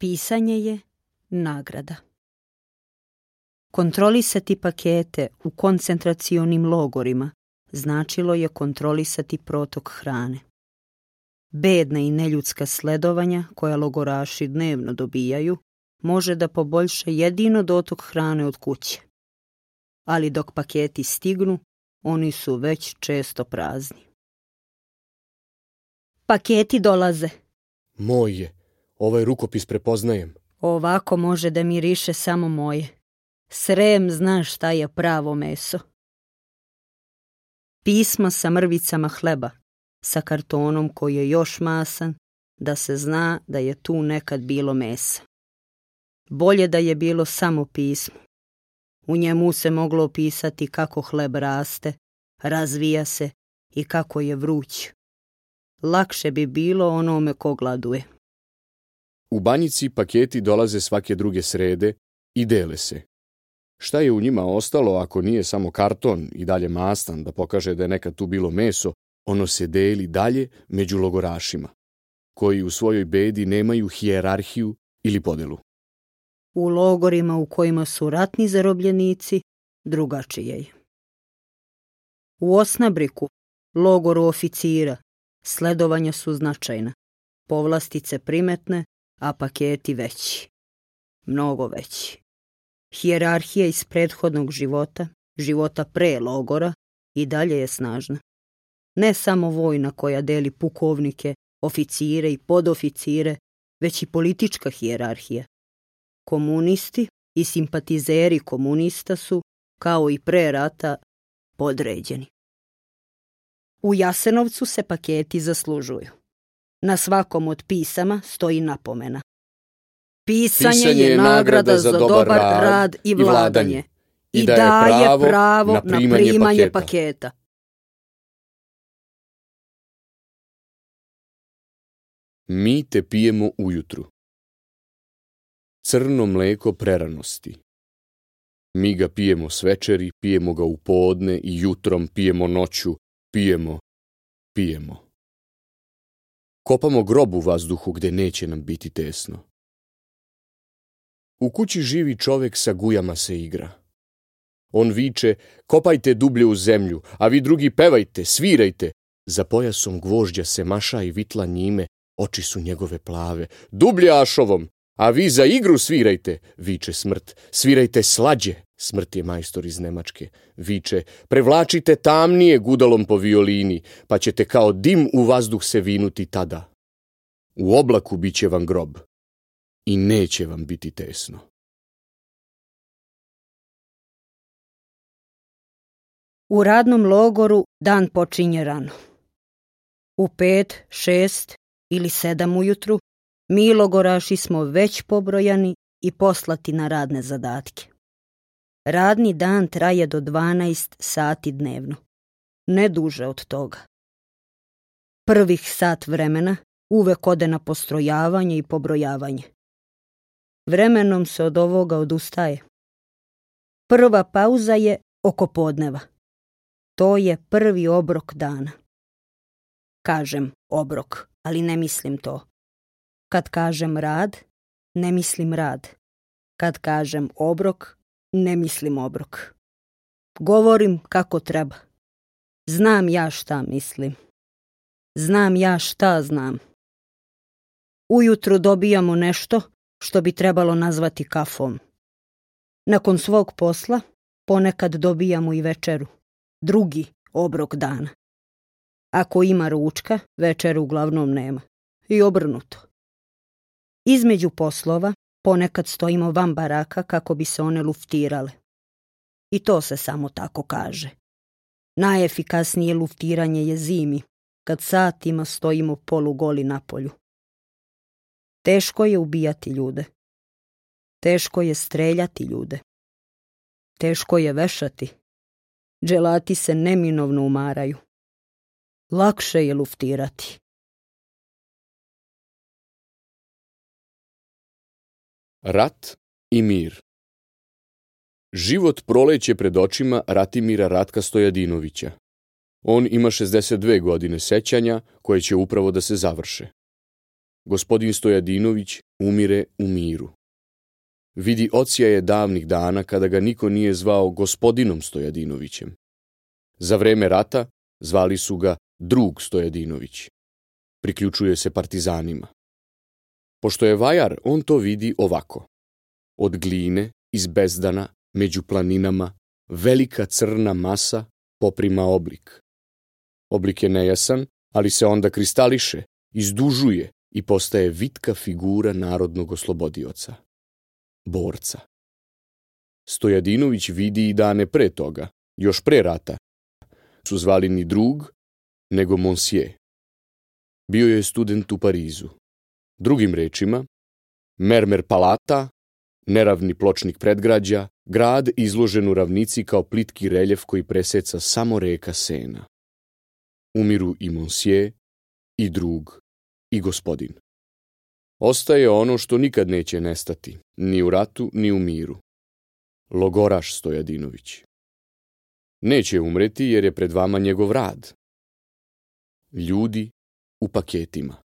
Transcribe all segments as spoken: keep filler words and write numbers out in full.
Pisanje je nagrada. Kontrolisati pakete u koncentracionim logorima značilo je kontrolisati protok hrane. Bedna i neljudska sledovanja koja logoraši dnevno dobijaju može da poboljša jedino dotok hrane od kuće. Ali dok paketi stignu, oni su već često prazni. Paketi dolaze. Moj je. Ovaj rukopis prepoznajem. Ovako može da miriše samo moje. Srem zna šta je pravo meso. Pisma sa mrvicama hleba, sa kartonom koji je još masan, da se zna da je tu nekad bilo mesa. Bolje da je bilo samo pismo. U njemu se moglo opisati kako hleb raste, razvija se i kako je vruć. Lakše bi bilo onome ko gladuje. U banjici paketi dolaze svake druge srede i dele se. Šta je u njima ostalo ako nije samo karton i dalje mastan da pokaže da je nekad tu bilo meso, ono se deli dalje među logorašima, koji u svojoj bedi nemaju hijerarhiju ili podelu. U logorima u kojima su ratni zarobljenici, drugačije je. U Osnabriku, logoru oficira, sledovanja su značajna, povlastice primetne, a paketi veći. Mnogo veći. Hijerarhija iz prethodnog života, života pre logora, i dalje je snažna. Ne samo vojna koja deli pukovnike, oficire i podoficire, već i politička hijerarhija. Komunisti i simpatizeri komunista su, kao i pre rata, podređeni. U Jasenovcu se paketi zaslužuju. Na svakom od pisama stoji napomena. Pisanje, Pisanje je nagrada za dobar rad, rad i vladanje i, i daje pravo, pravo na primanje, na primanje paketa. paketa. Mi te pijemo ujutru. Crno mleko preranosti. Mi ga pijemo s večeri, pijemo ga u podne i jutrom, pijemo noću, pijemo, pijemo. Kopamo grob u vazduhu gde neće nam biti tesno. U kući živi čovek sa gujama se igra. On viče, kopajte dublje u zemlju, a vi drugi pevajte, svirajte. Za pojasom gvožđa se maša i vitla njime, oči su njegove plave. Dublje ašovom, a vi za igru svirajte, viče smrt. Svirajte slađe, smrt je majstor iz Nemačke. Viče, prevlačite tamnije gudalom po violini, pa ćete kao dim u vazduh se vinuti tada. U oblaku bit će vam grob i neće vam biti tesno. U radnom logoru dan počinje rano. U pet, šest ili sedam ujutru mi logoraši smo već pobrojani i poslati na radne zadatke. Radni dan traje do dvanaest sati dnevno, ne duže od toga. Prvih sat vremena uvek ode na postrojavanje i pobrojavanje. Vremenom se od ovoga odustaje. Prva pauza je oko podneva. To je prvi obrok dana. Kažem obrok, ali ne mislim to. Kad kažem rad, ne mislim rad. Kad kažem obrok, ne mislim obrok. Govorim kako treba. Znam ja šta mislim. Znam ja šta znam. Ujutru dobijamo nešto što bi trebalo nazvati kafom. Nakon svog posla ponekad dobijamo i večeru, drugi obrok dana. Ako ima ručka, večeru uglavnom nema. I obrnuto. Između poslova ponekad stojimo van baraka kako bi se one luftirale. I to se samo tako kaže. Najefikasnije luftiranje je zimi, kad satima stojimo polugoli na polju. Teško je ubijati ljude. Teško je streljati ljude. Teško je vešati. Dželati se neminovno umaraju. Lakše je luftirati. Rat i mir. Život proleće pred očima Ratimira Ratka Stojadinovića. On ima šezdeset dve godine sećanja koje će upravo da se završe. Gospodin Stojadinović umire u miru. Vidi odsjaje davnih dana kada ga niko nije zvao gospodinom Stojadinovićem. Za vreme rata zvali su ga drug Stojadinović. Priključuje se partizanima. Pošto je vajar, on to vidi ovako. Od gline, iz bezdana, među planinama, velika crna masa poprima oblik. Oblik je nejasan, ali se onda kristališe, izdužuje i postaje vitka figura narodnog oslobodioca. Borca. Stojadinović vidi i dane pre toga, još pre rata, su zvali ni drug, nego Monsieur. Bio je student u Parizu. Drugim rečima, mermer palata, neravni pločnik predgrađa, grad izložen u ravnici kao plitki reljef koji preseca samo reka Sena. Umiru i Monsieur, i drug, i gospodin. Ostaje ono što nikad neće nestati, ni u ratu, ni u miru. Logoraš Stojadinović. Neće umreti jer je pred vama njegov rad. Ljudi u paketima.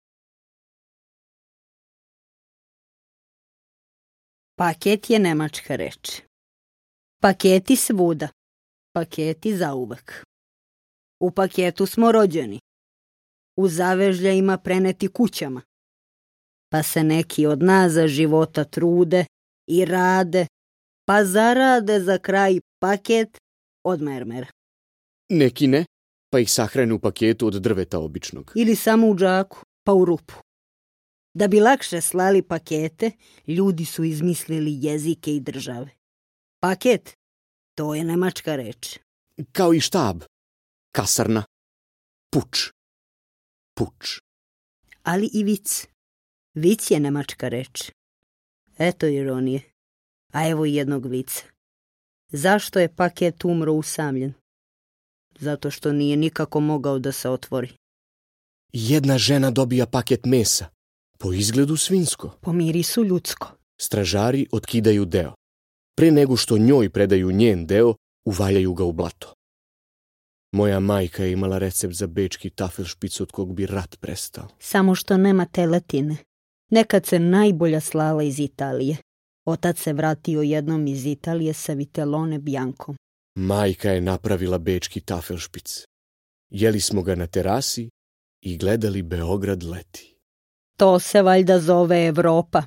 Paket je nemačka reč. Paketi svuda. Paketi zauvek. U paketu smo rođeni. U zavežljajima preneti kućama. Pa se neki od nas za života trude i rade, pa zarade za kraj paket od mermera. Neki ne, pa ih sahrane u paketu od drveta običnog. Ili samo u džaku, pa u rupu. Da bi lakše slali pakete, ljudi su izmislili jezike i države. Paket, to je nemačka reč. Kao i štab, kasarna, puč, puč. Ali i vic. Vic je nemačka reč. Eto ironije. A evo i jednog vica. Zašto je paket umro usamljen? Zato što nije nikako mogao da se otvori. Jedna žena dobija paket mesa. Po izgledu svinjsko. Po mirisu ljudsko. Stražari otkidaju deo. Pre nego što njoj predaju njen deo, uvaljaju ga u blato. Moja majka je imala recept za bečki tafelšpic od kog bi rat prestao. Samo što nema teletine. Nekad se najbolja slala iz Italije. Otac se vratio jednom iz Italije sa vitelone bjankom. Majka je napravila bečki tafelšpic. Jeli smo ga na terasi i gledali Beograd leti. To se valjda zove Evropa.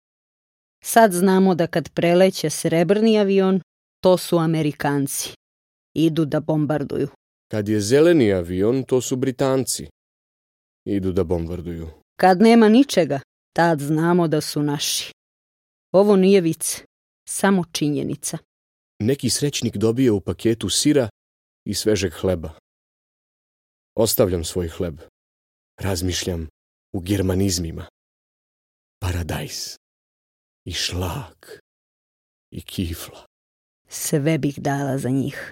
Sad znamo da kad preleće srebrni avion, to su Amerikanci. Idu da bombarduju. Kad je zeleni avion, to su Britanci. Idu da bombarduju. Kad nema ničega, tad znamo da su naši. Ovo nije vic, samo činjenica. Neki srećnik dobije u paketu sira i svežeg hleba. Ostavljam svoj hleb. Razmišljam u germanizmima. Paradajz. I šlag. I kifla. Sve bih dala za njih.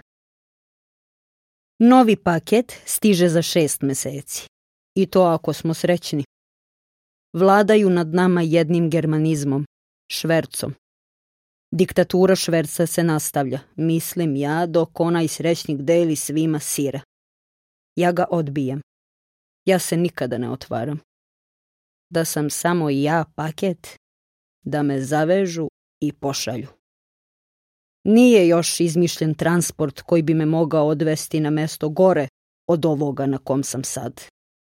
Novi paket stiže za šest meseci. I to ako smo srećni. Vladaju nad nama jednim germanizmom, švercom. Diktatura šverca se nastavlja, mislim ja, dok onaj srećnik deli svima sira. Ja ga odbijem. Ja se nikada ne otvaram. Da sam samo ja paket, da me zavežu i pošalju. Nije još izmišljen transport koji bi me mogao odvesti na mesto gore od ovoga na kom sam sad.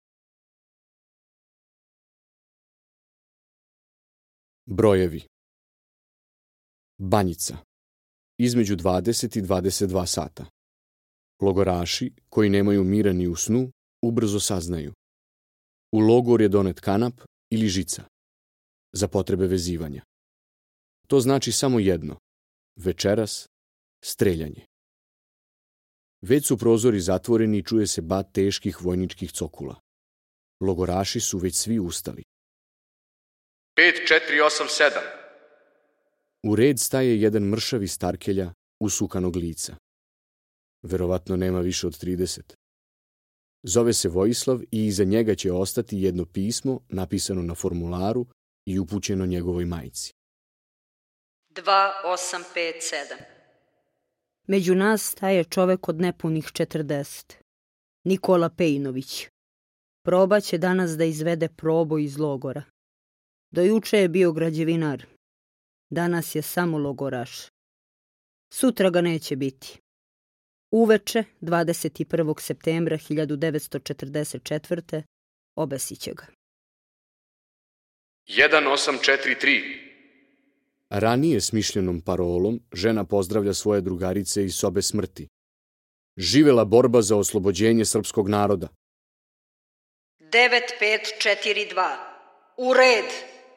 Brojevi. Banjica. Između dvadeset i dvadeset dva sata. Logoraši, koji nemaju mira ni u snu, ubrzo saznaju. U logor je donet kanap ili žica. Za potrebe vezivanja. To znači samo jedno. Večeras, streljanje. Već su prozori zatvoreni i čuje se bat teških vojničkih cokula. Logoraši su već svi ustali. pet četiri osam sedam. U red staje jedan mršavi starkelja usukanog lica. Verovatno nema više od trideset. Zove se Vojislav i iza njega će ostati jedno pismo napisano na formularu i upućeno njegovoj majci. dva osam pet sedam. Među nas staje čovek od nepunih četrdeset. Nikola Pejnović. Probaće danas da izvede probu iz logora. Do juče je bio građevinar. Danas je samo logoraš. Sutra ga neće biti. Uveče, dvadeset prvog septembra hiljadu devetsto četrdeset četvrte. obesit će ga. jedan osam četiri tri. Ranije smišljenom parolom žena pozdravlja svoje drugarice iz sobe smrti. Živela borba za oslobođenje srpskog naroda. devet pet četiri dva. U red!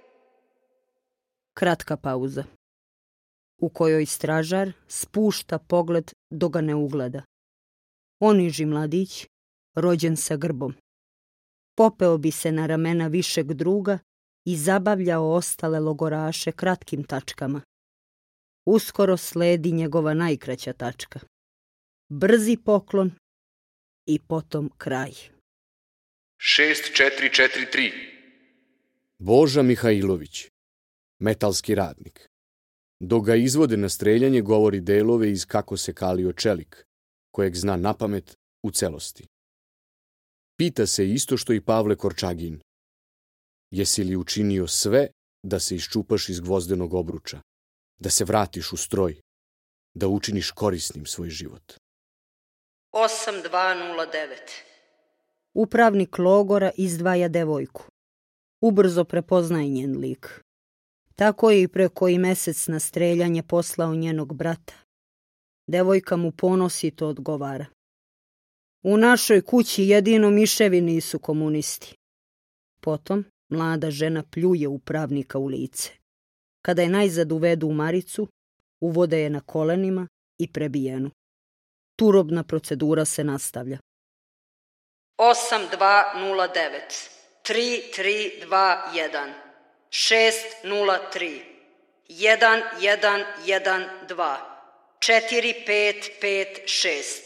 Kratka pauza, u kojoj stražar spušta pogled dok ga ne ugleda. Oniži mladić, rođen sa grbom. Popeo bi se na ramena višeg druga i zabavljao ostale logoraše kratkim tačkama. Uskoro sledi njegova najkraća tačka. Brzi poklon i potom kraj. šest četiri četiri tri. Boža Mihajlović, metalski radnik. Dok ga izvode na streljanje, govori delove iz Kako se kalio čelik, kojeg zna napamet u celosti. Pita se isto što i Pavle Korčagin. Jesi li učinio sve da se iščupaš iz gvozdenog obruča, da se vratiš u stroj, da učiniš korisnim svoj život? osam dva nula devet. Upravnik logora izdvaja devojku. Ubrzo prepoznaje njen lik. Tako je i pre koji mesec na streljanje poslao njenog brata. Devojka mu ponosito odgovara. U našoj kući jedino miševi nisu komunisti. Potom mlada žena pljuje upravnika u lice. Kada je najzad uvedu u maricu, uvode je na kolenima i prebijenu. Turobna procedura se nastavlja. osam dva nula devet. tri tri dva jedan. šest nula tri. jedan jedan jedan dva. četiri pet pet šest.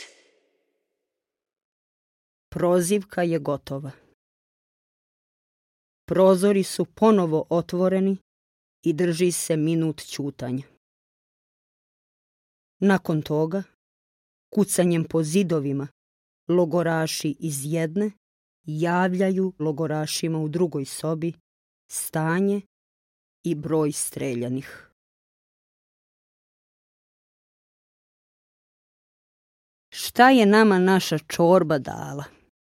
Prozivka je gotova. Prozori su ponovo otvoreni i drži se minut ćutanja. Nakon toga, kucanjem po zidovima, logoraši iz jedne javljaju logorašima u drugoj sobi stanje i broj streljanih. Šta je nama naša čorba dala?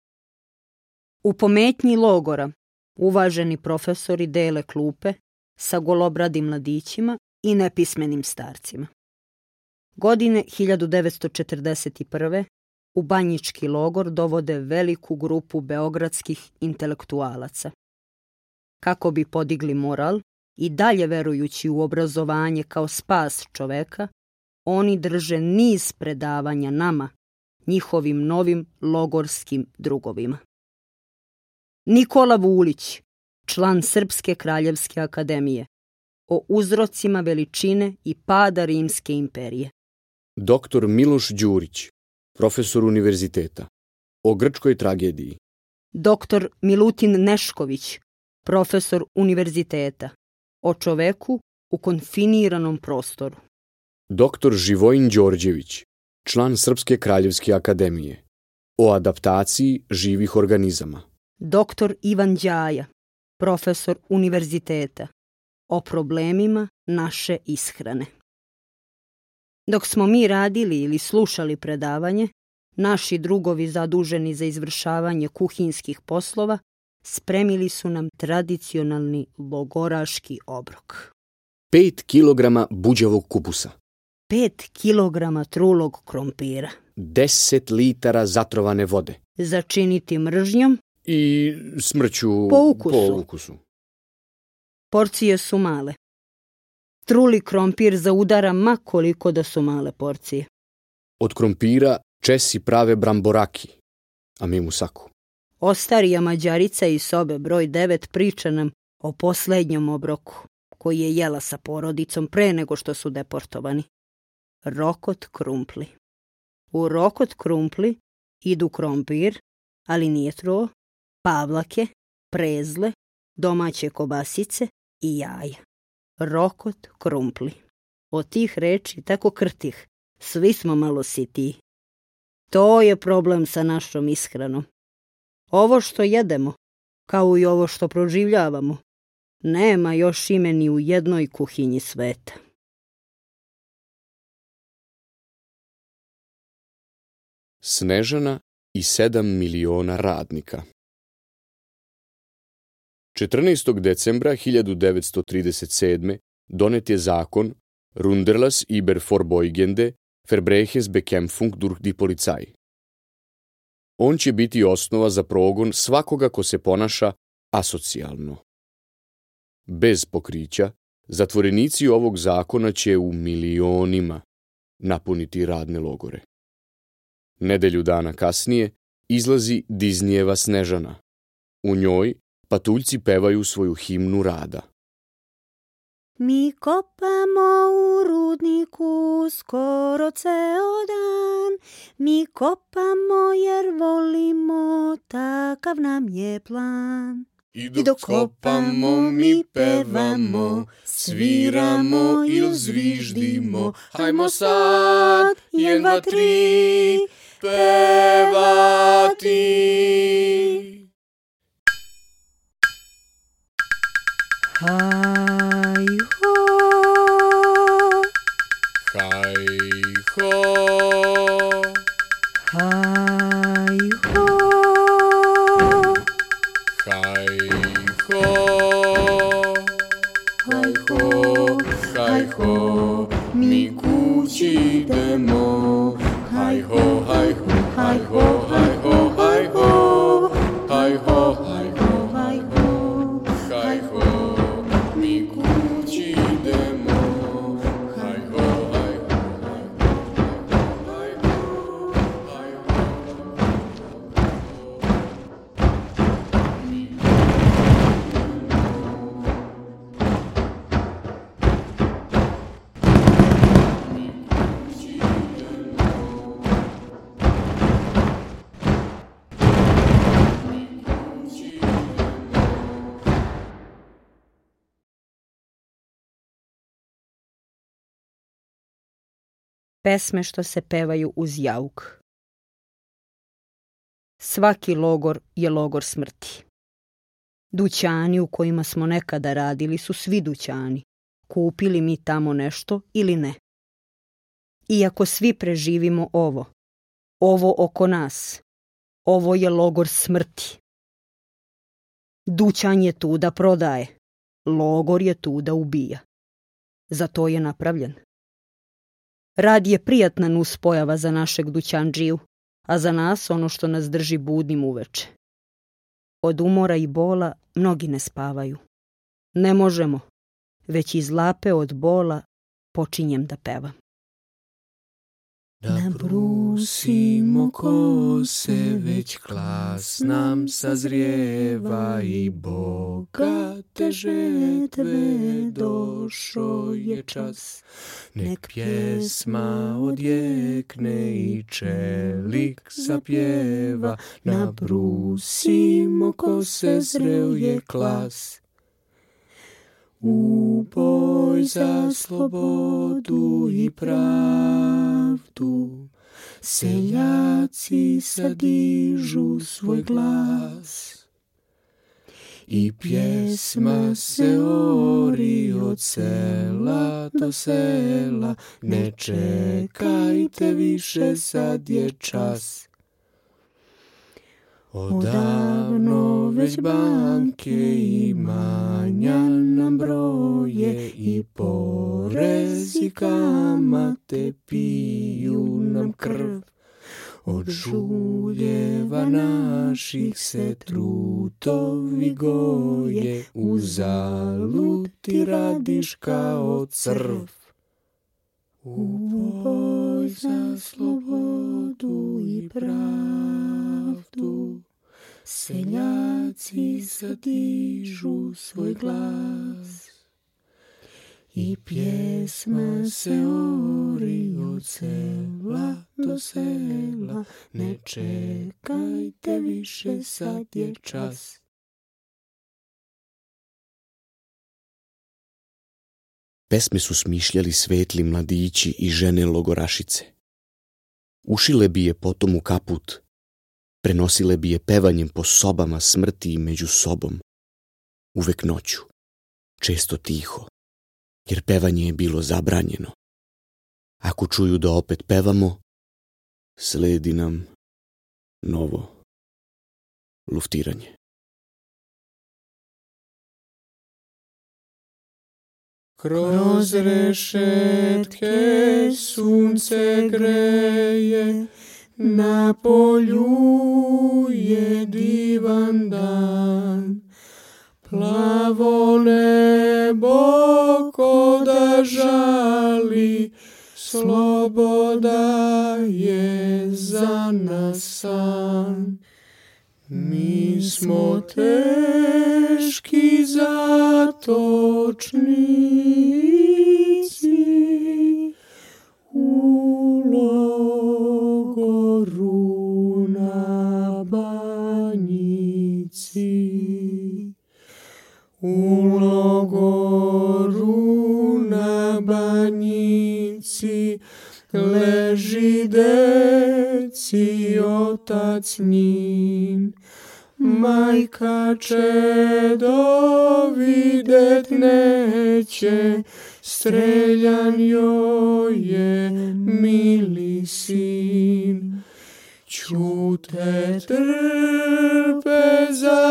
U pometnji logora uvaženi profesori dele klupe sa golobradim mladićima i nepismenim starcima. Godine hiljadu devetsto četrdeset prve. u Banjički logor dovode veliku grupu beogradskih intelektualaca. Kako bi podigli moral i dalje verujući u obrazovanje kao spas čoveka, oni drže niz predavanja nama, njihovim novim logorskim drugovima. Nikola Vulić, član Srpske kraljevske akademije, o uzrocima veličine i pada Rimske imperije. Doktor Miloš Đurić, profesor univerziteta, o grčkoj tragediji. Doktor Milutin Nešković, profesor univerziteta, o čoveku u konfiniranom prostoru. Doktor Živojin Đorđević, član Srpske kraljevske akademije, o adaptaciji živih organizama. Doktor Ivan Đaja, profesor univerziteta, o problemima naše ishrane. Dok smo mi radili ili slušali predavanje, naši drugovi zaduženi za izvršavanje kuhinskih poslova spremili su nam tradicionalni logoraški obrok. Pet kilograma buđavog kupusa. Pet kilograma trulog krompira. Deset litara zatrovane vode. Začiniti mržnjom I smrću po ukusu. Po ukusu. Porcije su male. Truli krompir zaudara ma koliko da su male porcije. Od krompira Česi prave bramboraki, a mi musaku. Ostarija Mađarica iz sobe broj devet priča nam o posljednjom obroku, koji je jela sa porodicom pre nego što su deportovani. Rokot krumpli. U rokot krumpli idu krompir, ali nije truo, pavlake, prezle, domaće kobasice i jaja. Rokot krumpli. Od tih reči tako krtih, svi smo malo sitiji. To je problem sa našom ishranom. Ovo što jedemo, kao i ovo što proživljavamo, nema još ime ni u jednoj kuhinji sveta. Snežana i sedam miliona radnika. četrnaestog decembra hiljadu devetsto trideset sedme. donet je zakon Runderlas über Vorbeugende Verbrechensbekämpfung durch die Polizei. On će biti osnova za progon svakoga ko se ponaša asocijalno. Bez pokrića, zatvorenici ovog zakona će u milionima napuniti radne logore. Nedelju dana kasnije izlazi Disneyjeva Snežana. U njoj patuljci pevaju svoju himnu rada. Mi kopamo u rudniku skoro ceo dan, mi kopamo jer volimo, takav nam je plan. I dok kopamo mi pevamo, sviramo ili zviždimo, hajmo sad, jedan, dva, tri, pevati. Haj ho, Haj ho, haj ho, haj ho, haj ho, haj ho, mi kući idemo. Haj ho, haj ho, haj ho, haj ho, haj ho, haj ho, haj ho, haj ho, haj ho, mi kući idemo. Haj ho, haj ho, haj ho, haj ho, mi kući idemo. pesme što se pevaju uz jauk. Svaki logor je logor smrti. Dućani u kojima smo nekada radili su svi dućani, kupili mi tamo nešto ili ne. Iako svi preživimo ovo, ovo oko nas, ovo je logor smrti. Dućan je tu da prodaje, logor je tu da ubija. Za to je napravljen. Rad je prijatna nuspojava za našeg dućandžiju, a za nas ono što nas drži budnim uveče. Od umora i bola mnogi ne spavaju. Ne možemo, već iz lape od bola počinjem da pevam. Da brusimo kose, već klas nam sazrijeva i bogate žetve došao je čas. Nek pjesma odjekne i čelik zapjeva, nabrusimo kose, zreo je klas. U boj za slobodu i pravdu seljaci sadižu svoj glas. I pjesma se ori od sela do sela, ne čekajte više, sad je čas. Odavno već banke imanja nam broje i porez i kamate piju nam krv. Od žuljeva naših se trutovi goje, uzalud ti radiš kao crv. U boj za slobodu i pravdu seljaci sadižu svoj glas. I pjesma se ori od sela do sela, ne čekajte više, sad je čas. Pesme su smišljali svetli mladići i žene logorašice. Ušile bi je potom u kaput, prenosile bi je pevanjem po sobama smrti i među sobom, uvek noću, često tiho, jer pevanje je bilo zabranjeno. Ako čuju da opet pevamo, sledi nam novo luftiranje. Kroz rešetke sunce greje, na polju je divan dan. Plavo nebo ko da žali, sloboda je za nas san. Mi smo teški zatočnici u logoru na Banjici. U logoru na Banjici leži deci otac njin. Majka čedo videt neće, streljan joj je mili sin. Ćute trpe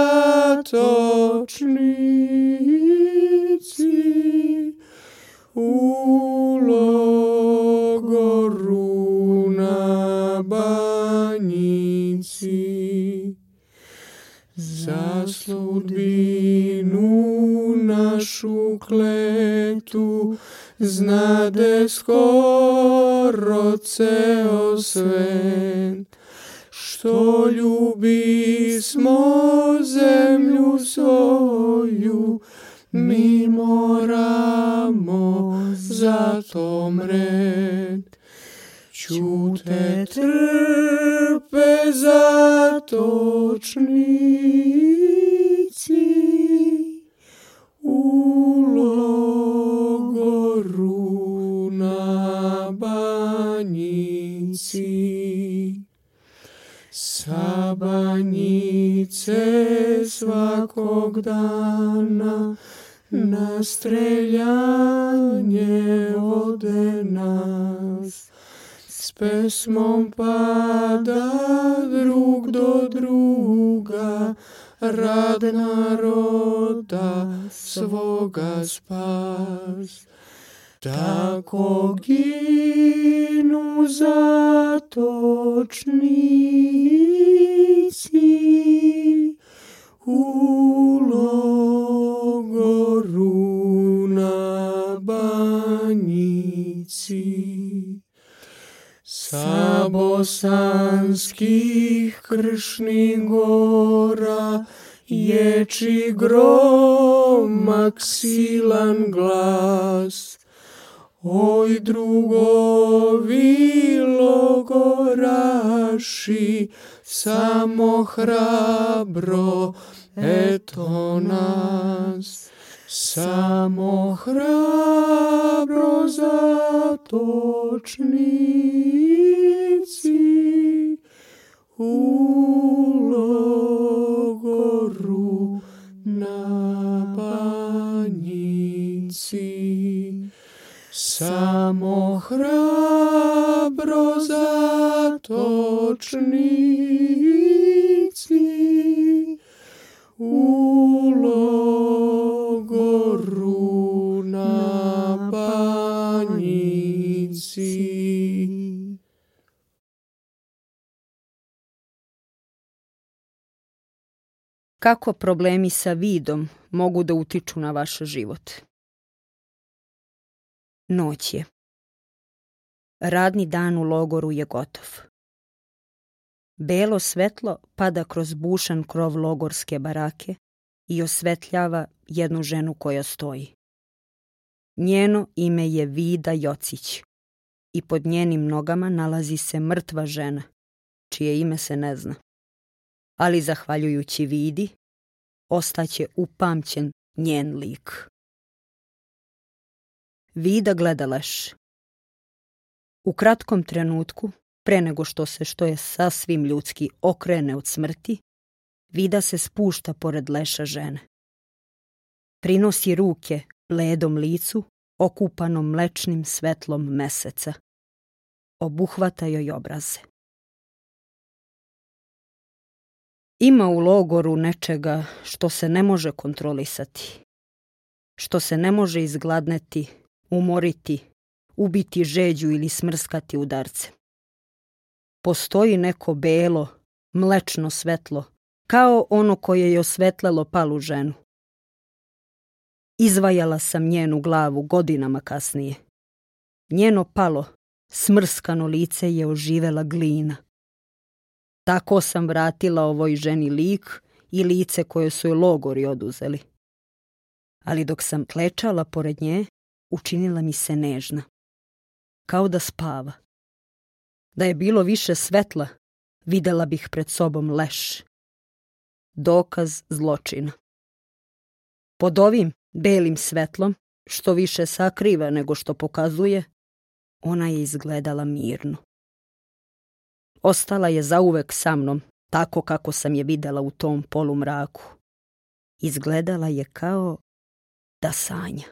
zatočnici u logoru na Banjici. Za sudbinu našu kletu znade skoro ceo svet. Što ljubismo zemlju svoju, mi moramo zato mret. Ćute trpe zatočnici u logoru na Banjici. Sa Banjice svakog dana na streljanje vode nas. S pesmom pada drug do druga, rad naroda svoga spas. Tako ginu zatočnici u logoru na Banjici. Sa bosanskih kršnih gora ječi gromak silan glas. Oj drugovi logoraši, samo hrabro eto nas. Samo hrabro zatočnici u logoru na Banjici. Samo hrabro zatočnici u logoru na Banjici. Kako problemi sa vidom mogu da utiču na vaš život? Noć je. Radni dan u logoru je gotov. Belo svetlo pada kroz bušan krov logorske barake i osvetljava jednu ženu koja stoji. Njeno ime je Vida Jocić i pod njenim nogama nalazi se mrtva žena, čije ime se ne zna. Ali zahvaljujući Vidi, ostaće upamćen njen lik. Vida gleda leš. U kratkom trenutku Pre nego što se, što je sasvim ljudski, okrene od smrti, Vida se spušta pored leša žene. Prinosi ruke bledom licu, okupanom mlečnim svetlom meseca. Obuhvata joj obraze. Ima u logoru nečega što se ne može kontrolisati, što se ne može izgladneti, umoriti, ubiti žeđu ili smrskati udarce. Postoji neko belo, mlečno svetlo, kao ono koje je osvetlelo palu ženu. Izvajala sam njenu glavu godinama kasnije. Njeno palo, smrskano lice je oživela glina. Tako sam vratila ovoj ženi lik i lice koje su joj logori oduzeli. Ali dok sam klečala pored nje, učinila mi se nežna. Kao da spava. Da je bilo više svetla, videla bih pred sobom leš. Dokaz zločina. Pod ovim belim svetlom, što više sakriva nego što pokazuje, ona je izgledala mirno. Ostala je zauvek sa mnom, tako kako sam je videla u tom polumraku. Izgledala je kao da sanja.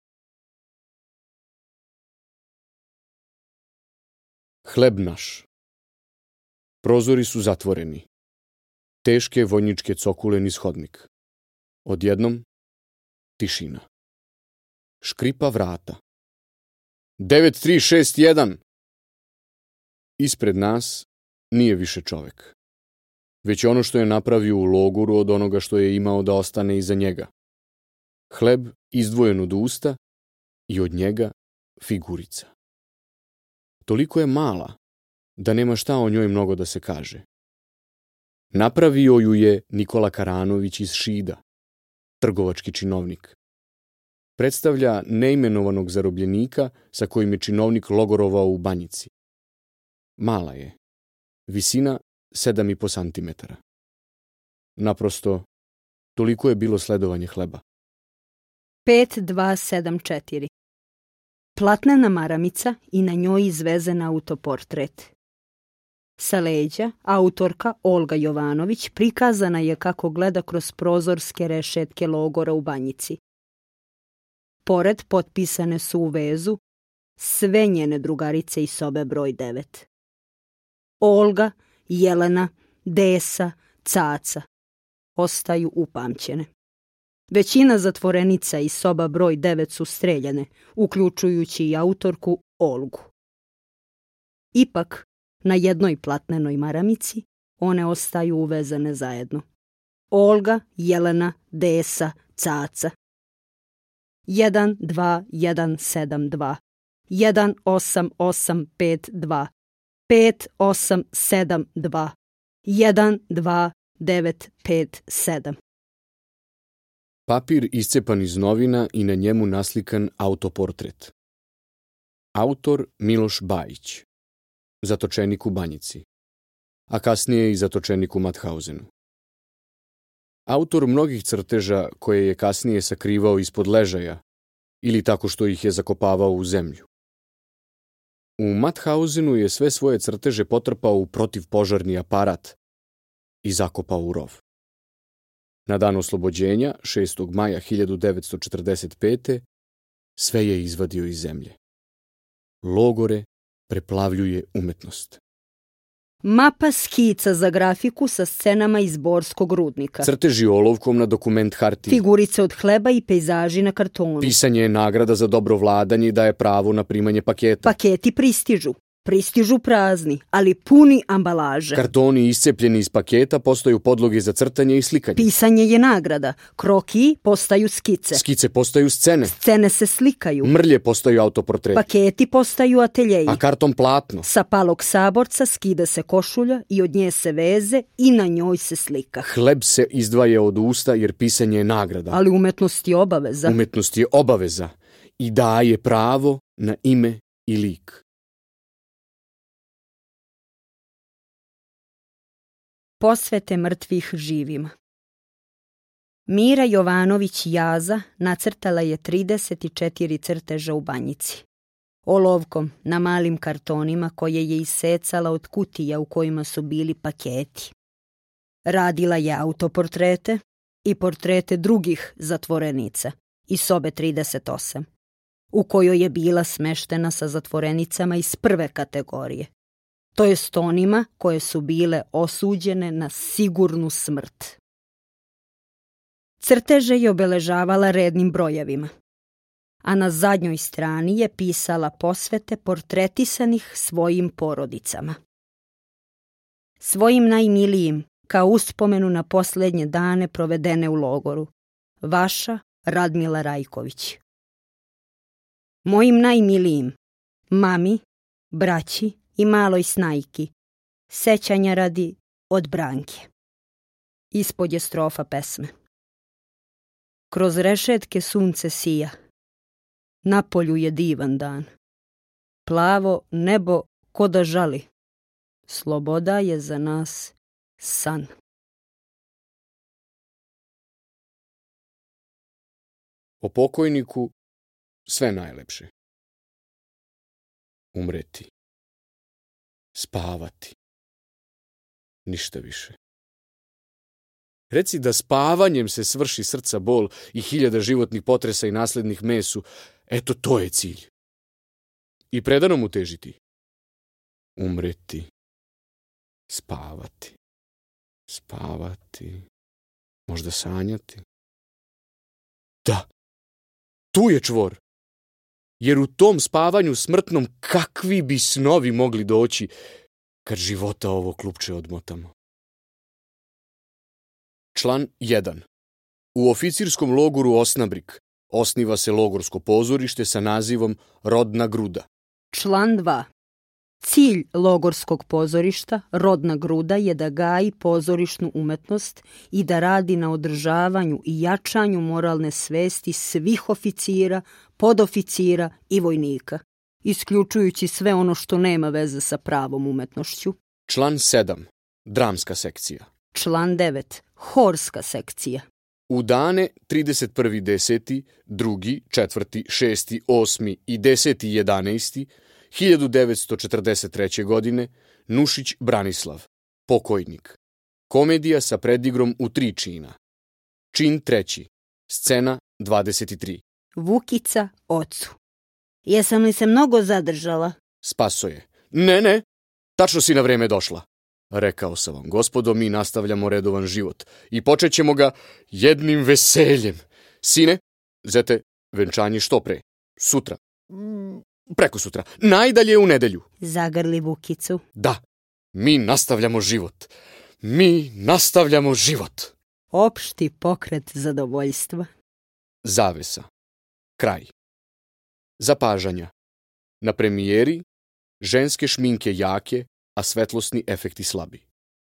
Hleb naš. Prozori su zatvoreni. Teške vojničke cokule niz hodnik. Odjednom tišina. Škripa vrata. devet tri šest jedan. Ispred nas nije više čovek, već ono što je napravio u logoru od onoga što je imao da ostane iza njega. Hleb izdvojen od usta i od njega figurica. Toliko je mala da nema šta o njoj mnogo da se kaže. Napravio ju je Nikola Karanović iz Šida, trgovački činovnik. Predstavlja neimenovanog zarobljenika sa kojim je činovnik logorovao u Banjici. Mala je, visina sedam i po santimetara. Naprosto, toliko je bilo sledovanje hleba. pet dva sedam četiri. Platnena maramica i na njoj izvezen autoportret. Sa leđa autorka Olga Jovanović prikazana je kako gleda kroz prozorske rešetke logora u Banjici. Pored potpisane su u vezu sve njene drugarice iz sobe broj devet. Olga, Jelena, Desa, Caca ostaju upamćene. Većina zatvorenica iz soba broj devet su streljane, uključujući i autorku Olgu. Ipak, na jednoj platnenoj maramici one ostaju uvezane zajedno. Olga, Jelena, Desa, Caca. jedan dva jedan sedam dva, jedan osam osam pet dva, pet osam sedam dva, jedan dva devet pet sedam. Papir iscepan iz novina i na njemu naslikan autoportret. Autor Miloš Bajić, zatočenik u Banjici, a kasnije i zatočenik u Mathausenu. Autor mnogih crteža koje je kasnije sakrivao ispod ležaja ili tako što ih je zakopavao u zemlju. U Mathausenu je sve svoje crteže potrpao u protivpožarni aparat i zakopao u rov. Na dan oslobođenja, šestog maja hiljadu devetsto četrdeset pete. sve je izvadio iz zemlje. Logore preplavljuje umetnost. Mapa skica za grafiku sa scenama iz Borskog rudnika. Crteži olovkom na dokument hartiji. Figurice od hleba i pejzaži na kartonu. Pisanje je nagrada za dobro vladanje i daje pravo na primanje paketa. Paketi pristižu. Pristižu prazni, ali puni ambalaže. Kartoni iscepljeni iz paketa postaju podloge za crtanje i slikanje. Pisanje je nagrada. Krokiji postaju skice. Skice postaju scene. Scene se slikaju. Mrlje postaju autoportreti. Paketi postaju ateljeji. A karton platno. Sa palog saborca skida se košulja i od nje se veze i na njoj se slika. Hleb se izdvaja od usta jer pisanje je nagrada. Ali umetnost je obaveza. Umetnost je obaveza i daje pravo na ime i lik. Posvete mrtvih živima. Mira Jovanović Jaza nacrtala je trideset četiri crteža u Banjici. olovkom na malim kartonima koje je isecala od kutija u kojima su bili paketi. Radila je autoportrete i portrete drugih zatvorenica iz sobe trideset osam, u kojoj je bila smeštena sa zatvorenicama iz prve kategorije, to jest onima koje su bile osuđene na sigurnu smrt. Crteže je obeležavala rednim brojevima, a na zadnjoj strani je pisala posvete portretisanih svojim porodicama. Svojim najmilijim, kao uspomenu na posljednje dane provedene u logoru, vaša Radmila Rajković. Mojim najmilijim, mami, braći i maloj Snajki, sećanja radi od Branke. Ispod je strofa pesme. Kroz rešetke sunce sija, na polju je divan dan, plavo nebo ko da žali, sloboda je za nas san. O pokojniku sve najlepše. Umreti. Spavati. Ništa više. Reci da spavanjem se svrši srca bol i hiljada životnih potresa i naslednih mesu. Eto, to je cilj. I predano mu težiti. Umreti. Spavati. Spavati. Možda sanjati. Da. Tu je čvor. Jer u tom spavanju smrtnom kakvi bi snovi mogli doći kad života ovo klupče odmotamo. Član jedan. U oficirskom logoru Osnabrik osniva se logorsko pozorište sa nazivom Rodna gruda. Član dva. Cilj logorskog pozorišta Rodna gruda je da gaji pozorišnu umetnost i da radi na održavanju i jačanju moralne svesti svih oficira, podoficira i vojnika, isključujući sve ono što nema veze sa pravom umetnošću. Član sedam. Dramska sekcija. Član devet. Horska sekcija. U dane trideset prvi deseti, drugi, četvrti, šesti, osmi i deseti jedanaesti hiljadu devetsto četrdeset treće. godine Nušić Branislav, pokojnik. Komedija sa predigrom u tri čina. Čin treći. Scena dvadeset tri. Vukica ocu. Jesam li se mnogo zadržala? Spasoje. Ne, ne, tačno si na vreme došla. Rekao sam vam, gospodo, mi nastavljamo redovan život i počet ćemo ga jednim veseljem. Sine, zete, venčanje što pre? Sutra. Preko sutra. Najdalje u nedelju. Zagrli Vukicu. Da, mi nastavljamo život. Mi nastavljamo život. Opšti pokret zadovoljstva. Zavesa. Kraj. Zapažanja. Na premijeri ženske šminke jake, a svetlosni efekti slabi.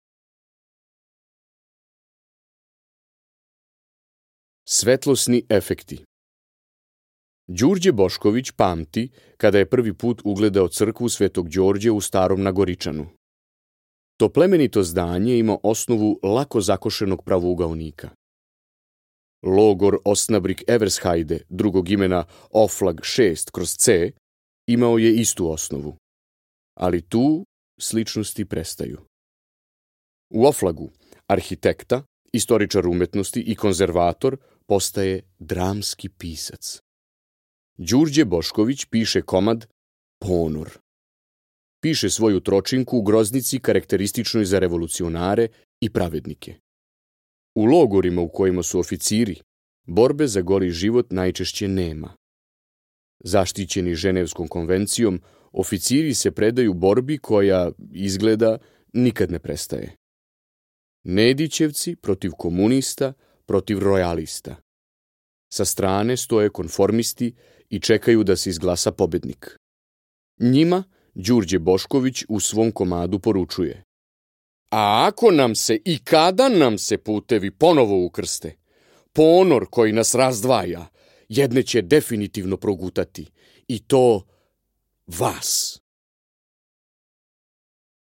Svetlosni efekti. Đurđe Bošković pamti kada je prvi put ugledao crkvu Svetog Đorđe u Starom Nagoričanu. To plemenito zdanje ima osnovu lako zakošenog pravougaonika. Logor Osnabrik Evershajde, drugog imena Oflag šest kroz C, imao je istu osnovu. Ali tu sličnosti prestaju. U Oflagu arhitekta, istoričar umetnosti i konzervator postaje dramski pisac. Đurđe Bošković piše komad Ponor. Piše svoju tročinku u groznici karakterističnoj za revolucionare i pravednike. U logorima u kojima su oficiri, borbe za goli život najčešće nema. Zaštićeni Ženevskom konvencijom, oficiri se predaju borbi koja, izgleda, nikad ne prestaje. Nedićevci protiv komunista, protiv rojalista. Sa strane stoje konformisti i čekaju da se izglasa pobednik. Njima Đurđe Bošković u svom komadu poručuje: a ako nam se i kada nam se putevi ponovo ukrste, ponor koji nas razdvaja jedne će definitivno progutati, i to vas.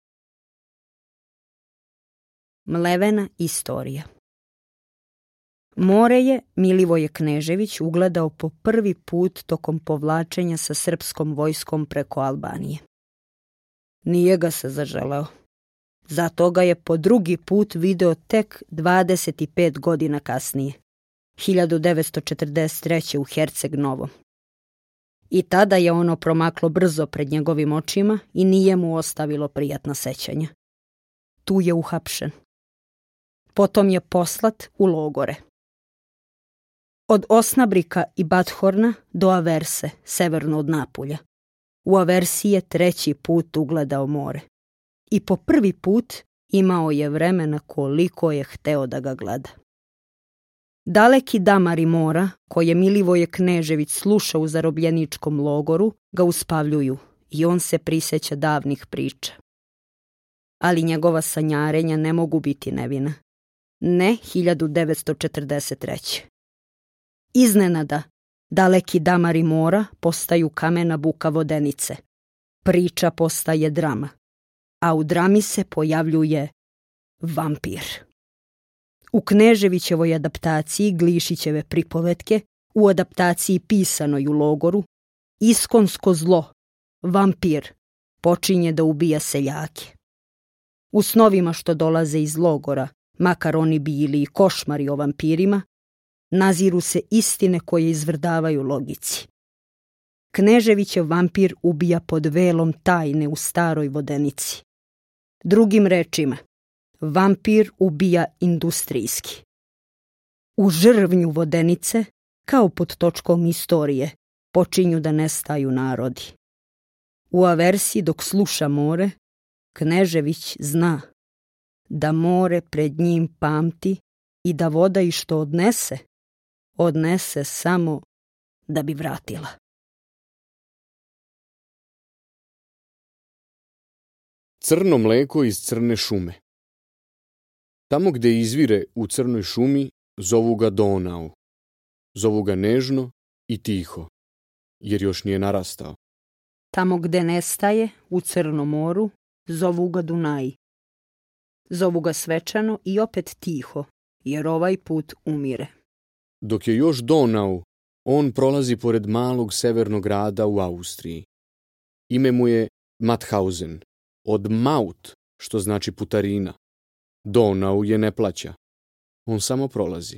Mlevena istorija. More je Milivoje Knežević ugledao po prvi put tokom povlačenja sa srpskom vojskom preko Albanije. Nije ga se zaželeo. Zato ga je po drugi put video tek dvadeset pet godina kasnije, hiljadu devetsto četrdeset treće. u Herceg Novom. I tada je ono promaklo brzo pred njegovim očima i nije mu ostavilo prijatna sećanja. Tu je uhapšen. Potom je poslat u logore. Od Osnabrika i Bathorna do Averse, severno od Napulja. U Aversi je treći put ugledao more. I po prvi put imao je vremena koliko je hteo da ga gleda. Daleki damari mora, koje Milivoje Knežević sluša u zarobljeničkom logoru, ga uspavljuju i on se prisjeća davnih priča. Ali njegova sanjarenja ne mogu biti nevina. Ne hiljadu devetsto četrdeset treće. Iznenada, daleki damari mora postaju kamena buka vodenice. Priča postaje drama, a u drami se pojavljuje vampir. U Kneževićevoj adaptaciji Glišićeve pripovetke, u adaptaciji pisanoj u logoru, iskonsko zlo, vampir, počinje da ubija seljake. U snovima što dolaze iz logora, makar oni bili i košmari o vampirima, naziru se istine koje izvrdavaju logici. Kneževićev vampir ubija pod velom tajne u staroj vodenici. Drugim rečima, vampir ubija industrijski. U žrvnju vodenice, kao pod točkom istorije, počinju da nestaju narodi. U Aversi dok sluša more, Knežević zna da more pred njim pamti i da voda i što odnese, odnese samo da bi vratila. Crno mleko iz crne šume. Tamo gde izvire u crnoj šumi zovu ga Donau. Zovu ga nežno i tiho, jer još nije narastao. Tamo gde nestaje, u Crnom moru, zovu ga Dunaj. Zovu ga svečano i opet tiho, jer ovaj put umire. Dok je još Donau, on prolazi pored malog severnog grada u Austriji. Ime mu je Mauthausen, od Maut, što znači putarina. Donau je ne plaća. On samo prolazi.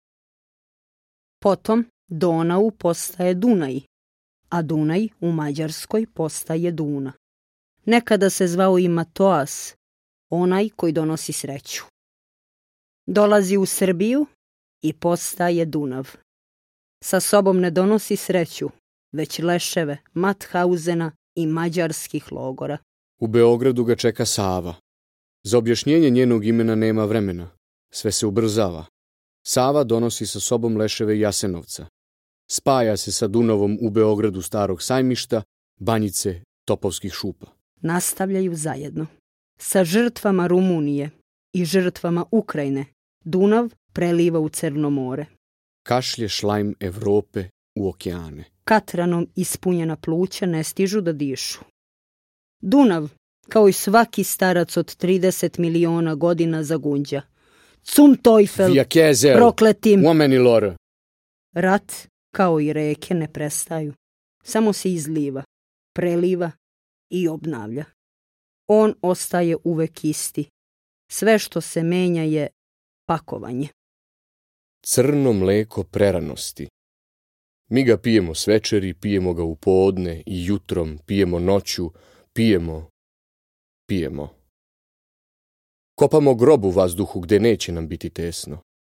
Potom Donau postaje Dunaj, a Dunaj u Mađarskoj postaje Duna. Nekada se zvao i Matoas, onaj koji donosi sreću. Dolazi u Srbiju i postaje Dunav. Sa sobom ne donosi sreću, već leševe Mauthausena i mađarskih logora. U Beogradu ga čeka Sava. Za objašnjenje njenog imena nema vremena. Sve se ubrzava. Sava donosi sa sobom leševe Jasenovca. Spaja se sa Dunavom u Beogradu Starog sajmišta, Banjice, Topovskih šupa. Nastavljaju zajedno. Sa žrtvama Rumunije i žrtvama Ukrajine Dunav preliva u Crno more. Kašlje šlajm Evrope u okeane. Katranom ispunjena pluća ne stižu da dišu. Dunav, kao i svaki starac od trideset miliona godina, zagunđa. Zum Teufel, prokletim. Uomini loro. Rat, kao i reke, ne prestaju. Samo se izliva, preliva i obnavlja. On ostaje uvek isti. Sve što se menja je pakovanje. Crno mleko preranosti. Mi ga pijemo s večeri, pijemo ga u podne i jutrom, pijemo noću, pijemo, pijemo. Kopamo grob u vazduhu gde neće nam biti tesno.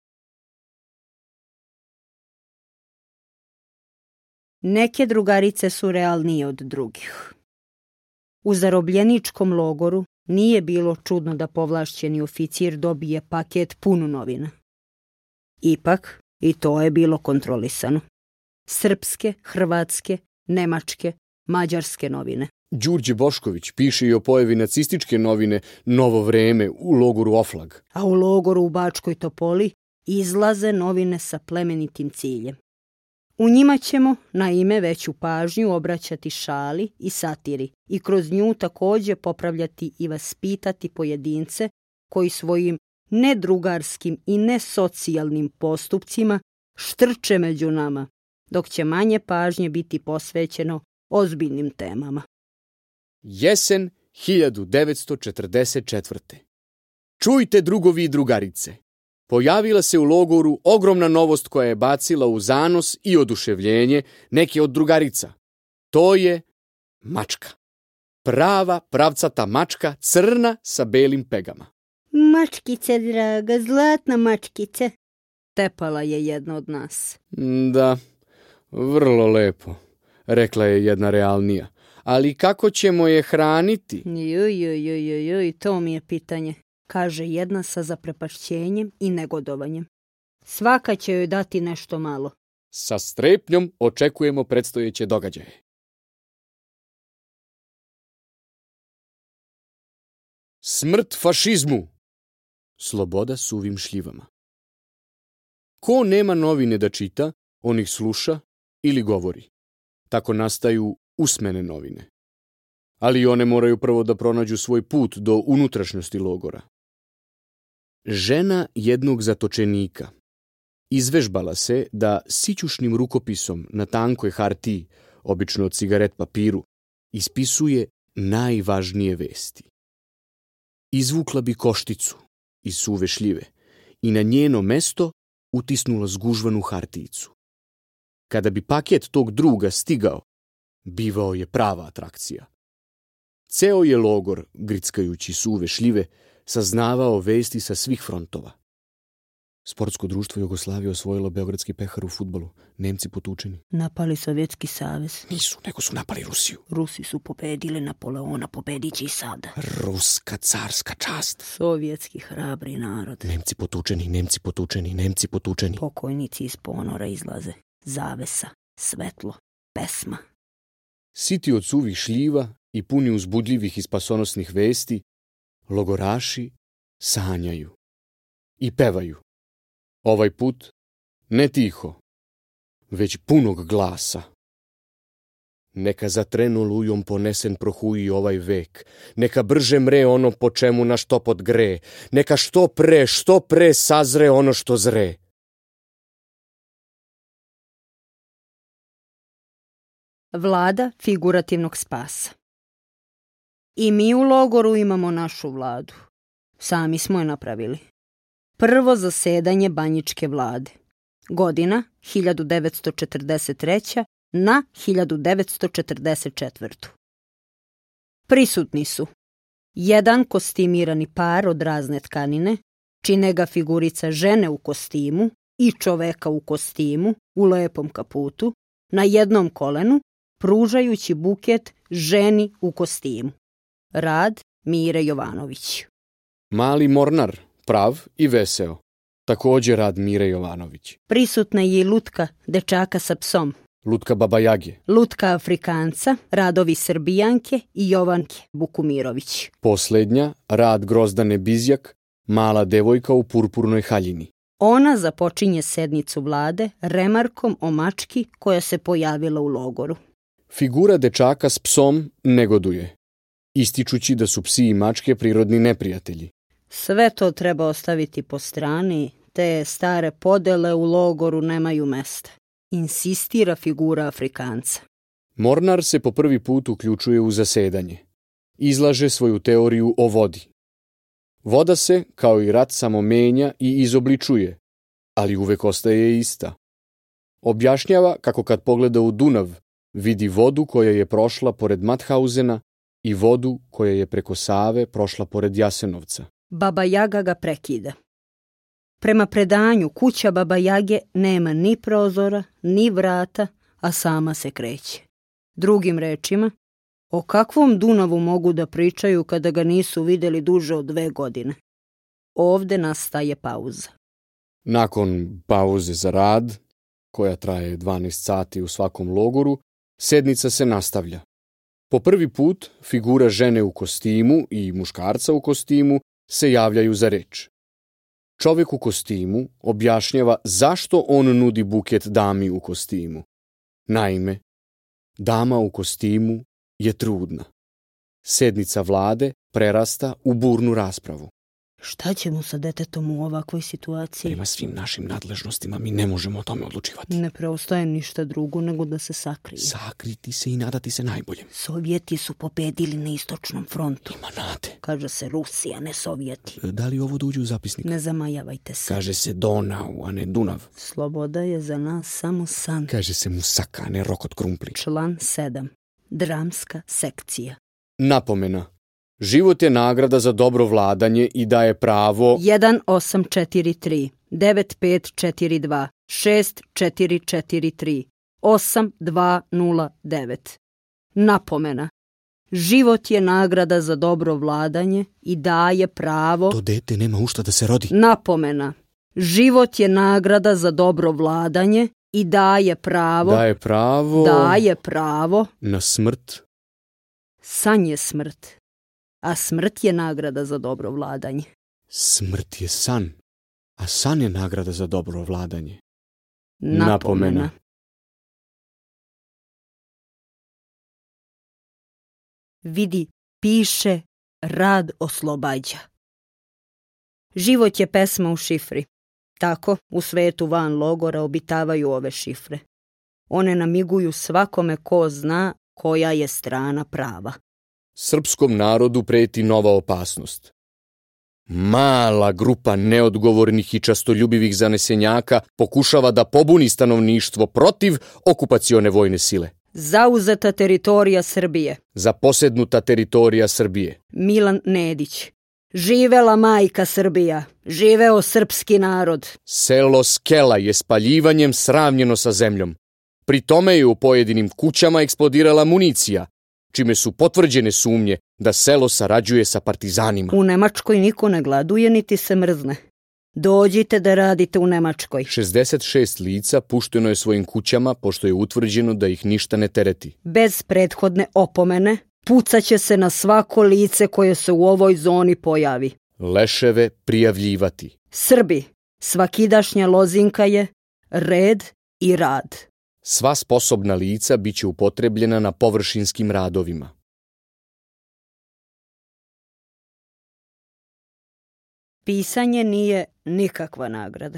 Neke drugarice su realnije od drugih. U zarobljeničkom logoru nije bilo čudno da povlašćeni oficir dobije paket pun novina. Ipak, i to je bilo kontrolisano. Srpske, hrvatske, nemačke, mađarske novine. Đurđe Bošković piše i o pojavi nacističke novine Novo vreme u logoru Oflag. A u logoru u Bačkoj Topoli izlaze novine sa plemenitim ciljem. U njima ćemo, naime, veću pažnju obraćati šali i satiri i kroz nju također popravljati i vaspitati pojedince koji svojim nedrugarskim i nesocijalnim postupcima štrče među nama, dok će manje pažnje biti posvećeno ozbiljnim temama. Jesen hiljadu devetsto četrdeset četvrte. Čujte, drugovi i drugarice, pojavila se u logoru ogromna novost koja je bacila u zanos i oduševljenje neke od drugarica. To je mačka. Prava, pravcata mačka, crna sa belim pegama. Mačkice, draga, zlatna mačkice, tepala je jedna od nas. Da, vrlo lepo, rekla je jedna realnija. Ali kako ćemo je hraniti? Juj, juj, juj, juj, juj, to mi je pitanje, kaže jedna sa zaprepašćenjem i negodovanjem. Svaka će joj dati nešto malo. Sa strepnjom očekujemo predstojeće događaje. Smrt fašizmu! Sloboda suvim šljivama. Ko nema novine da čita, on ih sluša ili govori. Tako nastaju usmene novine. Ali one moraju prvo da pronađu svoj put do unutrašnjosti logora. Žena jednog zatočenika izvežbala se da sićušnim rukopisom na tankoj hartiji, obično od cigaret papiru, ispisuje najvažnije vesti. Izvukla bi košticu iz suve šljive i na njeno mesto utisnula zgužvanu hartijicu. Kada bi paket tog druga stigao, bivao je prava atrakcija. Ceo je logor, grickajući suve šljive, saznavao vesti sa svih frontova. Sportsko društvo Jugoslavije osvojilo beogradski pehar u fudbalu. Nemci potučeni. Napali Sovjetski savez. Nisu, nego su napali Rusiju. Rusi su pobedili Napoleona, pobedići i sada. Ruska carska čast. Sovjetski hrabri narod. Nemci potučeni, Nemci potučeni, Nemci potučeni. Pokojnici iz ponora izlaze. Zavesa, svetlo, pesma. Siti od suvih šljiva i puni uzbudljivih i spasonosnih vesti, logoraši sanjaju i pevaju. Ovaj put ne tiho, već punog glasa. Neka zatrenu lujom ponesen prohuji ovaj vek, neka brže mre ono po čemu naš topot gre, neka što pre, što pre sazre ono što zre. Vlada figurativnog spasa. I mi u logoru imamo našu vladu. Sami smo je napravili. Prvo zasedanje Banjičke vlade. Godina hiljadu devetsto četrdeset treća na hiljadu devetsto četrdeset četvrtu. Prisutni su jedan kostimirani par od razne tkanine, čine ga figurica žene u kostimu i čoveka u kostimu u lepom kaputu, na jednom kolenu, pružajući buket ženi u kostimu. Rad Mire Jovanović. Mali mornar, prav i veseo. Također rad Mire Jovanović. Prisutna je i lutka dečaka sa psom. Lutka Baba Jage. Lutka Afrikanca, radovi Srbijanke i Jovanke Bukumirović. Posljednja, rad Grozdane Bizjak, mala devojka u purpurnoj haljini. Ona započinje sednicu vlade remarkom o mački koja se pojavila u logoru. Figura dečaka s psom negoduje, ističući da su psi i mačke prirodni neprijatelji. Sve to treba ostaviti po strani, te stare podele u logoru nemaju mesta, insistira figura Afrikanca. Mornar se po prvi put uključuje u zasedanje. Izlaže svoju teoriju o vodi. Voda se, kao i rat, samo menja i izobličuje, ali uvek ostaje ista. Objašnjava kako kad pogleda u Dunav, vidi vodu koja je prošla pored Mathausena i vodu koja je preko Save prošla pored Jasenovca. Baba Jaga ga prekida. Prema predanju, kuća Baba Jage nema ni prozora, ni vrata, a sama se kreće. Drugim rečima, o kakvom Dunavu mogu da pričaju kada ga nisu vidjeli duže od dve godine? Ovde nastaje pauza. Nakon pauze za rad, koja traje dvanaest sati u svakom logoru, sednica se nastavlja. Po prvi put figura žene u kostimu i muškarca u kostimu se javljaju za reč. Čovjek u kostimu objašnjava zašto on nudi buket dami u kostimu. Naime, dama u kostimu je trudna. Sednica vlade prerasta u burnu raspravu. Šta ćemo sa detetom u ovakvoj situaciji? Prema svim našim nadležnostima mi ne možemo o tome odlučivati. Ne preostaje ništa drugo nego da se sakrije. Sakriti se i nadati se najboljem. Sovjeti su pobedili na istočnom frontu. Ima nade. Kaže se Rusija, ne Sovjeti. Da li ovo da uđe u zapisnik? Ne zamajavajte se. Kaže se Donau, a ne Dunav. Sloboda je za nas samo san. Kaže se Musaka, a ne Rokot Krumpli. Član sedam. Dramska sekcija. Napomena. Život je nagrada za dobro vladanje i daje pravo... jedan osam četiri tri, devet pet četiri dva, šest četiri četiri tri, osam dva nula devet. Napomena. Život je nagrada za dobro vladanje i daje pravo... To dete nema u šta da se rodi. Napomena. Život je nagrada za dobro vladanje i daje pravo... Daje pravo... Daje pravo... Na smrt. San je smrt. A smrt je nagrada za dobro vladanje. Smrt je san, a san je nagrada za dobro vladanje. Napomena. Napomena. Vidi, piše, rad oslobađa. Život je pesma u šifri. Tako, u svetu van logora obitavaju ove šifre. One namiguju svakome ko zna koja je strana prava. Srpskom narodu preti nova opasnost. Mala grupa neodgovornih i častoljubivih zanesenjaka pokušava da pobuni stanovništvo protiv okupacione vojne sile. Zauzeta teritorija Srbije. Zaposednuta teritorija Srbije. Milan Nedić. Živela majka Srbija. Živeo srpski narod. Selo Skela je spaljivanjem sravnjeno sa zemljom. Pri tome je u pojedinim kućama eksplodirala municija, čime su potvrđene sumnje da selo sarađuje sa partizanima. U Nemačkoj niko ne gladuje niti se mrzne. Dođite da radite u Nemačkoj. šezdeset šest lica pušteno je svojim kućama pošto je utvrđeno da ih ništa ne tereti. Bez prethodne opomene pucaće se na svako lice koje se u ovoj zoni pojavi. Leševe prijavljivati. Srbi, svakidašnja lozinka je red i rad. Sva sposobna lica bit će upotrebljena na površinskim radovima. Pisanje nije nikakva nagrada.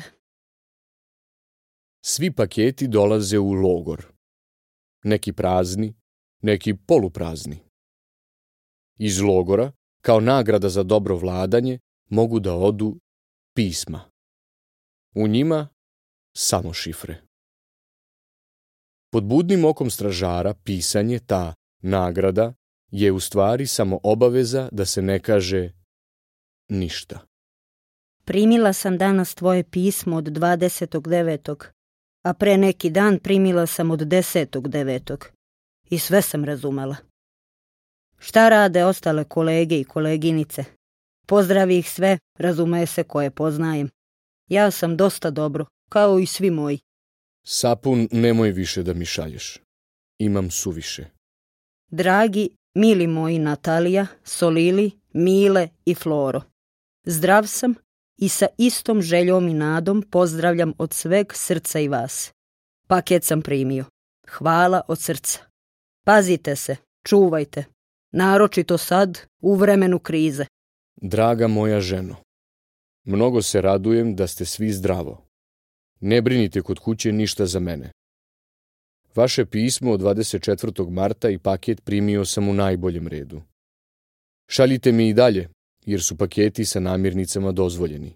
Svi paketi dolaze u logor. Neki prazni, neki poluprazni. Iz logora, kao nagrada za dobro vladanje, mogu da odu pisma. U njima samo šifre. Pod budnim okom stražara pisanje, ta nagrada, je u stvari samo obaveza da se ne kaže ništa. Primila sam danas tvoje pismo od dvadesetog devetog, a pre neki dan primila sam od desetog devetog i sve sam razumela. Šta rade ostale kolege i koleginice? Pozdravi ih sve, razume se koje poznajem. Ja sam dosta dobro, kao i svi moji. Sapun, nemoj više da mi šalješ. Imam suviše. Dragi, mili moji Natalija, Solili, Mile i Floro. Zdrav sam i sa istom željom i nadom pozdravljam od sveg srca i vas. Paket sam primio. Hvala od srca. Pazite se, čuvajte. Naročito sad, u vremenu krize. Draga moja ženo, mnogo se radujem da ste svi zdravo. Ne brinite kod kuće ništa za mene. Vaše pismo od dvadeset četvrtog marta i paket primio sam u najboljem redu. Šaljite mi i dalje, jer su paketi sa namirnicama dozvoljeni.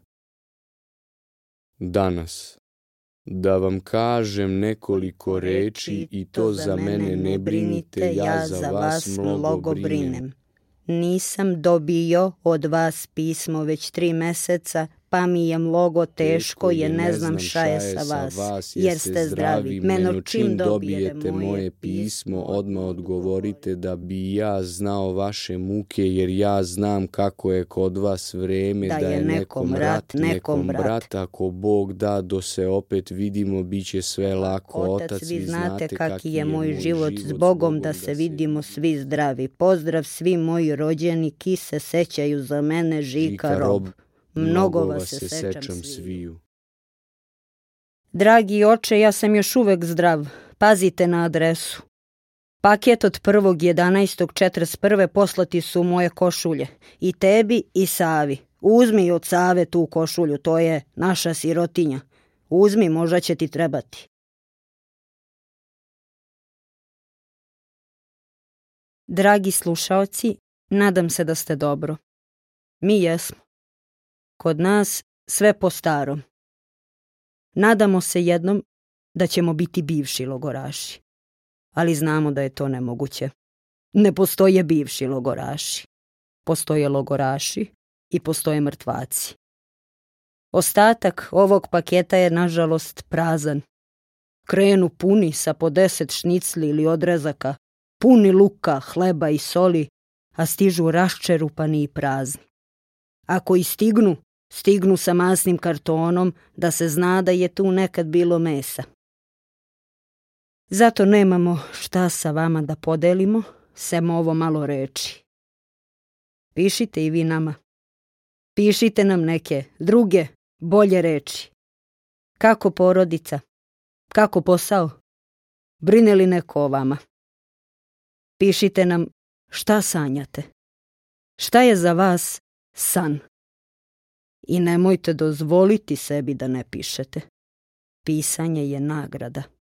Danas, da vam kažem nekoliko reči i to za mene ne brinite, ja za vas mnogo brinem. Nisam dobio od vas pismo već tri meseca, pa mi je mnogo teško, jer ne znam šta je sa vas, jer ste zdravi. Meno čim dobijete moje pismo, odmah odgovorite da bi ja znao vaše muke, jer ja znam kako je kod vas vreme, da je nekom rat, nekom brat. Ako Bog da, do se opet vidimo, bit će sve lako. Otac, vi znate kaki je moj život, s Bogom da se vidimo svi zdravi. Pozdrav svi moji rođeni, ki se sećaju za mene, Žika Rob. Mnogo vas se sečam sviju. Dragi oče, ja sam još uvek zdrav. Pazite na adresu. Paket od prvog jedanaestog četrdeset prve poslati su moje košulje. I tebi i Savi. Uzmi od Save tu košulju, to je naša sirotinja. Uzmi, možda će ti trebati. Dragi slušaoci, nadam se da ste dobro. Mi jesmo. Kod nas sve po starom. Nadamo se jednom da ćemo biti bivši logoraši. Ali znamo da je to nemoguće. Ne postoje bivši logoraši. Postoje logoraši i postoje mrtvaci. Ostatak ovog paketa je nažalost prazan. Krenu puni sa po deset šnicli ili odrezaka, puni luka, hleba i soli, a stižu raščerupani i prazni. Ako i stignu, stignu sa masnim kartonom da se zna da je tu nekad bilo mesa. Zato nemamo šta sa vama da podelimo, sem ovo malo reči. Pišite i vi nama. Pišite nam neke druge, bolje reči. Kako porodica? Kako posao? Brine li neko o vama? Pišite nam šta sanjate. Šta je za vas san? I nemojte dozvoliti sebi da ne pišete. Pisanje je nagrada.